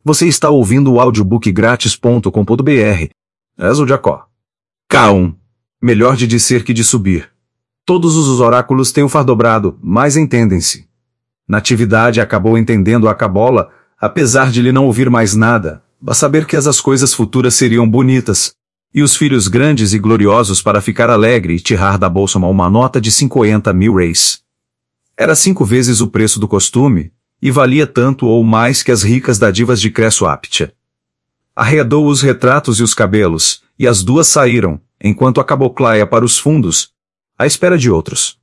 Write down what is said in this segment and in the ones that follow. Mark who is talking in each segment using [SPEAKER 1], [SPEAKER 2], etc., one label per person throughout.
[SPEAKER 1] Você está ouvindo o audiobookgratis.com.br. És o Jacó. K1. Melhor de descer que de subir. Todos os oráculos têm o far dobrado, mas entendem-se. Natividade acabou entendendo a cabola, apesar de lhe não ouvir mais nada, a saber que as coisas futuras seriam bonitas, e os filhos grandes e gloriosos para ficar alegre e tirar da bolsa uma nota de 50.000 reis. Era 5 vezes o preço do costume, e valia tanto ou mais que as ricas dádivas de Cresso Aptia. Arredou os retratos e os cabelos, e as duas saíram, enquanto a cabocla ia para os fundos, à espera de outros.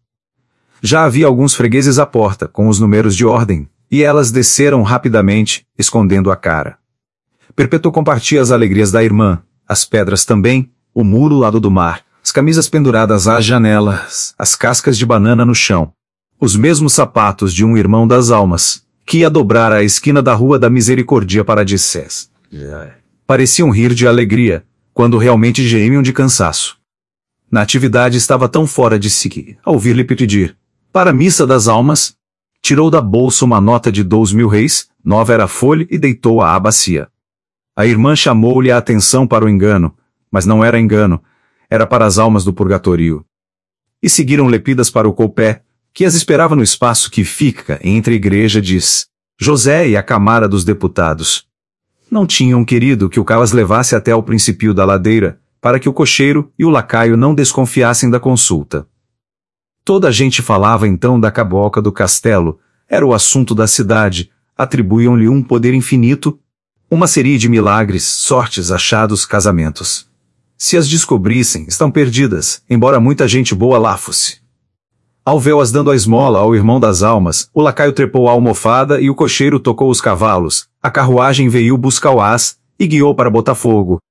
[SPEAKER 1] Já havia alguns fregueses à porta, com os números de ordem, e elas desceram rapidamente, escondendo a cara. Perpétuo compartia as alegrias da irmã, as pedras também, o muro lado do mar, as camisas penduradas às janelas, as cascas de banana no chão. Os mesmos sapatos de um irmão das almas, que ia dobrar a esquina da Rua da Misericórdia para Dissés. Pareciam rir de alegria, quando realmente gemiam de cansaço. Natividade estava tão fora de si que, ao ouvir-lhe pedir, para a missa das almas, tirou da bolsa uma nota de 2.000 reis, nova era a folha e deitou-a à bacia. A irmã chamou-lhe a atenção para o engano, mas não era engano, era para as almas do purgatório. E seguiram lepidas para o coupé, que as esperava no espaço que fica entre a igreja de José e a Câmara dos Deputados. Não tinham querido que o carro as levasse até ao princípio da ladeira, para que o cocheiro e o lacaio não desconfiassem da consulta. Toda a gente falava então da cabocla do castelo, era o assunto da cidade, atribuíam-lhe um poder infinito, uma série de milagres, sortes, achados, casamentos. Se as descobrissem, estão perdidas, embora muita gente boa lá fosse. Ao vê-las dando a esmola ao irmão das almas, o lacaio trepou a almofada e o cocheiro tocou os cavalos, a carruagem veio buscar o ás, e guiou para Botafogo,